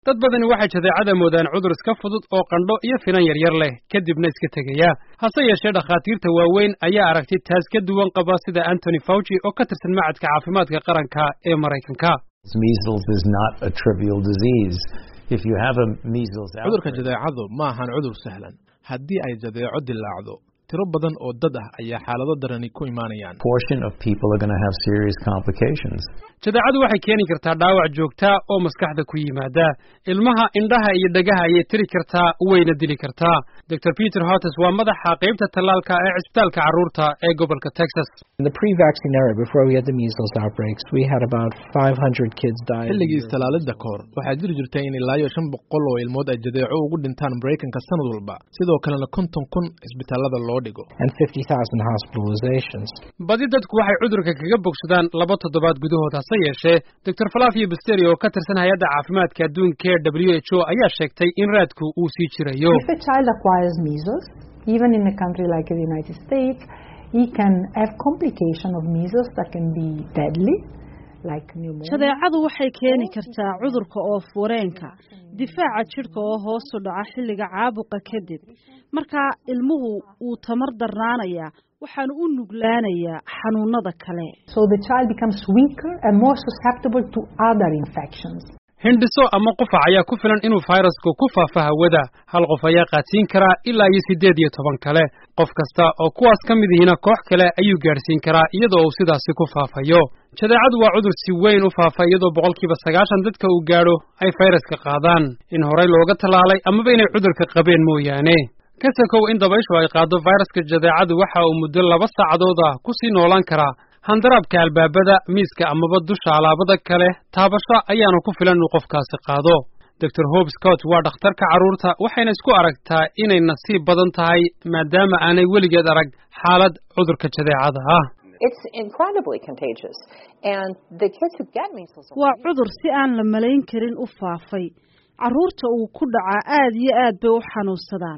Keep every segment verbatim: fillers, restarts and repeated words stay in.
dad badani waxay jadeecada moodaan cudur iska fudud oo qandho iyo finan yaryar leh kadibna iska tegaya hase yeeshee dhakhaatiirta waaweyn ayaa aragtay taas ka duwan qaba sida Anthony Fauci oo ka tirsan macadka caafimaadka qaranka ee Mareykanka. Measles is not a trivial disease. If you have a measles outbreak, cudurka jadeecadu ma ahan cudur sahlan. Haddii ay jadeeco dilaacdo, tiro badan oo dad ah ayaa xaalado darani ku imaanayaan. Portion of people are going to have serious complications. jadeecadu waxay keeni kartaa dhaawac joogta oo maskaxda ku yimaada ilmaha indhaha iyo dhagaha ayay tiri kartaa wayna dili kartaa. Doctor Peter Hottis waa madaxa qaybta talaalka ee cisbitaalka carruurta ee gobolka Texas. In the pre-vaccine era, before we had the measles outbreaks, we had about five hundred kids die. xilligii talaalada koor waxaa jiri jirtay in ilaa iyo shan boqol oo ilmood ay jadeeco ugu dhintaan Mareykanka sanad walba, sidoo kalena konton kun isbitaalada loo dhigo, and fifty thousand hospitalizations. badi dadku waxay cudurka kaga bogsadaan laba toddobaad gudahood. hase yeeshee Doctor Flavia Basteri oo ka tirsan hay'adda caafimaadka adduunka ee W H O ayaa sheegtay in raadku uu sii jirayo. If a child acquires measles, even in a country like the United States, he can have complication of measles that can be deadly, like pneumonia. jadeecadu waxay keeni kartaa cudurka oof-wareenka, difaaca jidhka oo hoos u dhaca xilliga caabuqa kadib. marka ilmuhu uu tamar darnaanaya waxaan u nuglaanayaa xanuunada kale. So the child becomes weaker and more susceptible to other infections. hindhiso ama qufac ayaa ku filan inuu fayrasku ku faafo hawada. hal qof ayaa qaadsiin karaa ilaa iyo siddeed iyo toban kale. qof kasta oo kuwaas ka mid yihiina koox kale ayuu gaadhsiin karaa iyadoo uu sidaasi ku faafayo. jadeecadu waa cudur si weyn u faafa iyadoo boqolkiiba sagaashan dadka uu gaadho ay fayraska qaadaan, in horey looga tallaalay amaba inay cudurka qabeen mooyaane. ka sakow in dabayshu ay qaado fayraska jadeecadu waxa uu muddo laba saacadood ah ku sii noolaan karaa handaraabka albaabada, miiska amaba dusha alaabada kale. taabasho ayaana ku filan inuu qofkaasi qaado. Doctor Hope Scott waa dhakhtarka carruurta waxayna isku aragtaa inay nasiib badan tahay maadaama aanay weligeed arag xaalad cudurka jadeecada ah. It's incredibly contagious, and the kids who get measles waa cudur si aan la malayn karin u faafay. carruurta uu ku dhacaa aad iyo aad bay u xanuunsadaan.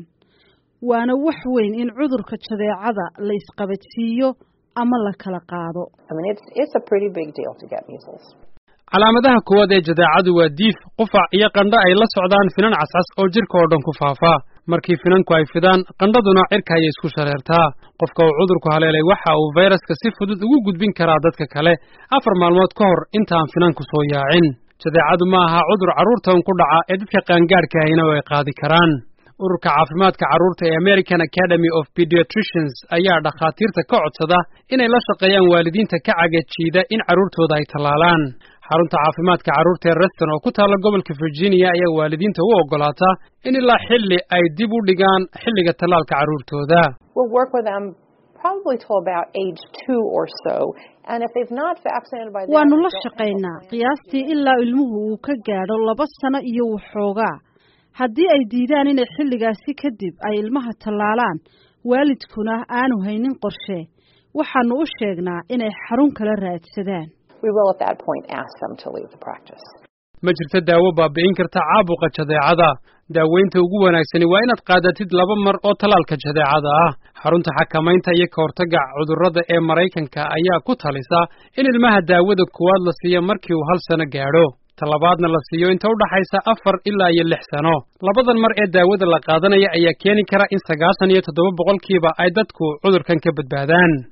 waana wax weyn in cudurka jadeecada la isqabadsiiyo ama la kala qaado. I mean, it's it's a pretty big deal to get measles. calaamadaha koowaad ee jadeecadu waa diif, qufac iyo qandho ay la socdaan finan cascas oo jirka oo dhan ku faafa. markii finanku ay fidaan, qandhaduna cirka ayay isku shareertaa. qofka uu cudurku haleelay waxa uu fayraska si fudud ugu gudbin karaa dadka kale afar maalmood ka hor intaan finanku soo yaacin. jadeecadu ma aha cudur carruurtan ku dhaca ee dadka qaangaadhka ahina ay qaadi karaan. ururka caafimaadka carruurta ee American Academy of Pediatricians ayaa dhakhaatiirta ka codsada inay la shaqeeyaan waalidiinta ka cagajiida in carruurtooda ay tallaalaan. xarunta caafimaadka carruurta ee Reston oo ku taalla gobolka Virginia ayaa waalidiinta u ogolaata in ilaa xilli ay dib u dhigaan xilliga tallaalka carruurtooda. We'll work with them probably till about age two or so, and if they've not vaccinated by then, waanu la shaqeynaa qiyaastii ilaa ilmuhu uu ka gaadho laba sano iyo waxoogaa. haddii ay diidaan inay xilligaasi kadib ay ilmaha tallaalaan, waalidkuna aanu haynin qorshe, waxaanu u sheegnaa inay xarun kala raadsadaan. We will at that point ask them to leave the practice. ma jirto daawo baabi'in karta caabuqa jadeecada. daaweynta ugu wanaagsani waa inaad qaadatid laba mar oo tallaalka jadeecada ah. xarunta xakamaynta iyo ka hortagga cudurrada ee Mareykanka ayaa ku talisa in ilmaha daawada koowaad la siiyo markii uu hal sano gaadho, talabaadna la siiyo inta u dhaxaysa afar ilaa iyo lix sano. labadan mar ee daawada la qaadanaya ayaa keeni kara in sagaashan iyo toddoba boqolkiiba ay dadku cudurkan ka badbaadaan.